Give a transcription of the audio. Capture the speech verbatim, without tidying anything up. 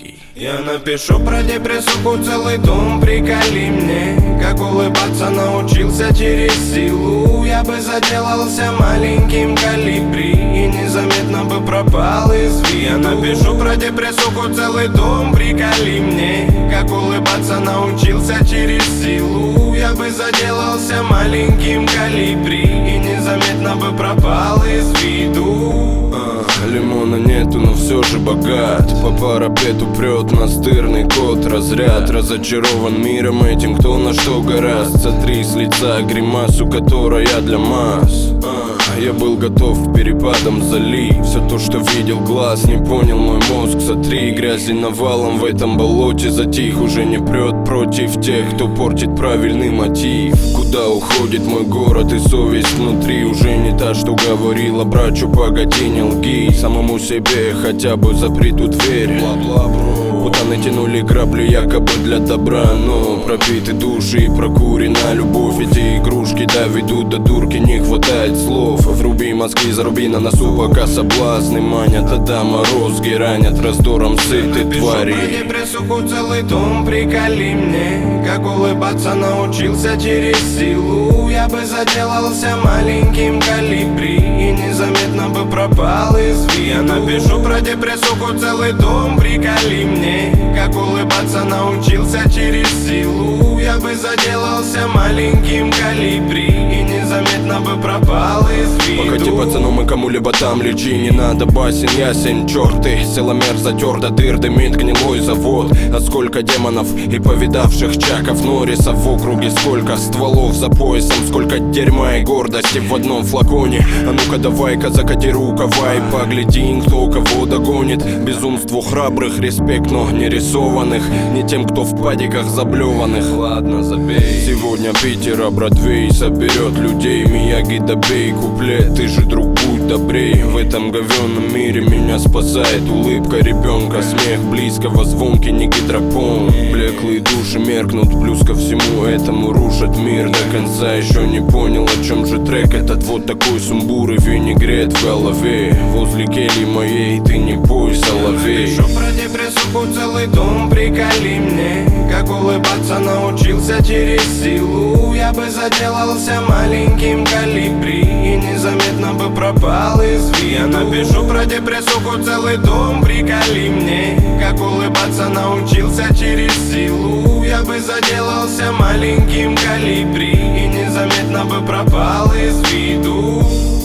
магии. Я напишу про депрессуху целый том, приколи мне, как улыбаться научился через силу. Я бы заделался маленьким колибри и незаметно бы пропал из виду. Я напишу про депрессуху целый том, приколи мне, как улыбаться научился через силу. Я бы заделался маленьким колибри и незаметно бы пропал из виду. Лимона нету, но все же богат. По парапету прет настырный кот. Разряд разочарован миром этим, кто на что гораст. Сотри с лица гримасу, которая для масс. Я был готов к перепадам залить. Все то, что видел глаз, не понял мой мозг. Сотри грязи навалом в этом болоте. Затих, уже не прет против тех, кто портит правильный мотив. Куда уходит мой город и совесть внутри? Уже не та, что говорила, брачу, погоди, не лги. Самому себе хотя бы запри ту дверь. Путаны тянули грабли якобы для добра, но пропиты души и прокурена любовь. Эти игрушки доведут до дурки, не хватает слов. Вруби мозги, заруби на носу, пока соблазны манят. А да, морозги ранят раздором сытой твари. Про депрессуху целый том, приколи мне, как улыбаться научился через силу. Я бы заделался маленьким колибри и незаметно бы пропал из виду. Я напишу про депрессуху целый том, приколи мне, как улыбаться научился через силу. Я бы заделался маленьким колибри и незаметно бы пропал из виду. Покати пацаном и кому-либо там лечи, не надо басен, ясен, черты. Силомер затер до дыр, дымит гнилой завод. А сколько демонов и повидавших чаков Норрисов в округе, сколько стволов за поясом, сколько дерьма и гордости в одном флаконе. А ну-ка давай-ка закати рукава и погляди, кто кого догонит. Безумству храбрых респект, но не рисованных, не тем, кто в падиках заблеванных. Ладно, забей. Сегодня Питера Бродвей соберет людей. Мияги добей куплет, ты же, друг, будь добрей. В этом говенном мире меня спасает улыбка ребенка, смех близкого, звонкий, не гидропон. Блеклые души меркнут, плюс ко всему этому рушат мир до конца. Еще не понял, о чем же трек этот, вот такой сумбур и винегрет в голове. Возле кельи моей ты не пой, соловей. Я напишу про депрессуху целый том, приколи мне, как улыбаться научился через силу. Я бы заделался маленьким колибри и незаметно бы пропал из виду. Я напишу про депрессуху целый том, приколи мне, как улыбаться научился через силу. Я бы заделался маленьким колибри и незаметно бы пропал из виду.